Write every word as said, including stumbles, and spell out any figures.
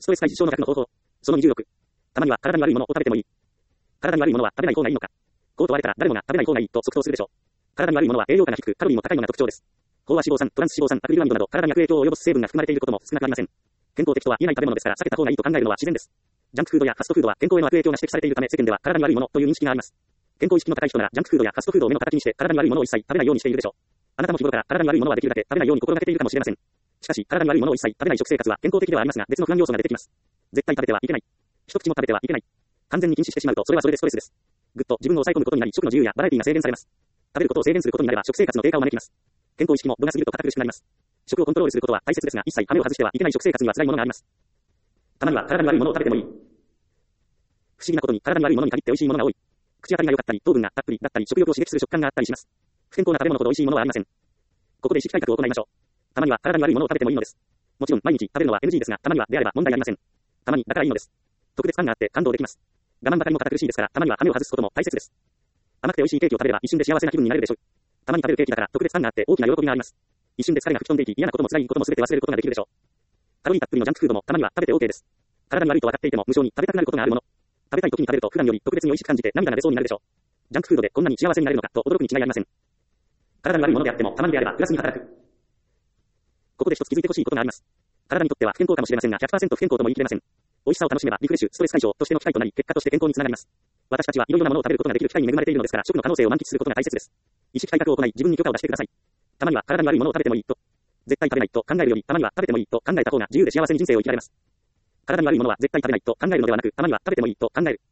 ストレス解消の逆の方法。そのにじゅうろく。たまには体に悪いものを食べてもいい。体に悪いものは食べない方がいいのか。こう問われたら誰もが食べない方がいいと即答するでしょう。体に悪いものは栄養価が低くカロリーも高いのが特徴です。飽和脂肪酸、トランス脂肪酸、アクリルアミドなど体に悪影響を及ぼす成分が含まれていることも少なくありません。健康的とは言えない食べ物ですから避けた方がいいと考えるのは自然です。ジャンクフードやファストフードは健康への悪影響が指摘されているため世間では体に悪いものという認識があります。健康意識の高い人ならジャンクフードやファストフードを目の形にして体に悪いものを一切食べないようにしているでしょう。あなたも日頃から体に悪いものはできるだけ食べないように心がけているかもしれません。しかし体に悪いものを一切食べない食生活は健康的ではありますが別の不安要素が出てきます。絶対食べてはいけない。一口も食べてはいけない。完全に禁止してしまうとそれはそれでストレスです。ぐっと自分を抑え込むことになり食の自由やバラエティが制限されます。食べることを制限することになれば食生活の低下を招きます。健康意識も度が過ぎると堅苦しくなります。食をコントロールすることは大切ですが一切羽目を外してはいけない食生活には辛いものがあります。たまには体に悪いものを食べてもいい。不思議なことに体に悪いものに限って美味しいものが多い。口当たりが良かったり糖分がたっぷりだったり食欲を刺激する食感があったりします。不健康な食べ物ほど美味しいものはありません。ここで意識改革を行いましょう。たまには体に悪いものを食べてもいいのです。もちろん毎日食べるのは エヌジー ですがたまにはであれば問題ありません。たまにだからいいのです。特別感があって感動できます。我慢ばかりも堅苦しいですからたまには羽目を外すことも大切です。甘くて美味しいケーキを食べれば一瞬で幸せな気分になれるでしょう。たまに食べるケーキだから特別感があって大きな喜びがあります。一瞬で疲れが吹き飛んでいき嫌なことも辛いことも全て忘れることができるでしょう。カロリーたっぷりのジャンクフードもたまには食べて OK です。体に悪いと分かっていても無性に食べたくなることがあるもの。食べたい時に食べると普段より特別に美味しく感じて涙が出そうになるでしょう。ジャンクフードでこんなに幸せになれるのかと驚くに違いありません。体に悪いものであってもたまにであればプラスに働く。ここで一つ気づいてほしいことがあります。体にとっては不健康かもしれませんが ひゃくパーセント 不健康とも言い切れません。美味しさを楽しめばリフレッシュ、ストレス解消としての機会となり結果として健康につながります。私たちはいろいろなものを食べることができる機会に恵まれているのですから食の可能性を満喫することが大切です。意識改革を行い自分に許可を出してください。たまには体に悪いものを食べてもいいと。絶対食べないと考えるよりたまには食べてもいいと考えた方が自由で幸せに人生を生きられます。体に悪いものは絶対食べないと考えるのではなくたまには食べてもいいと考える。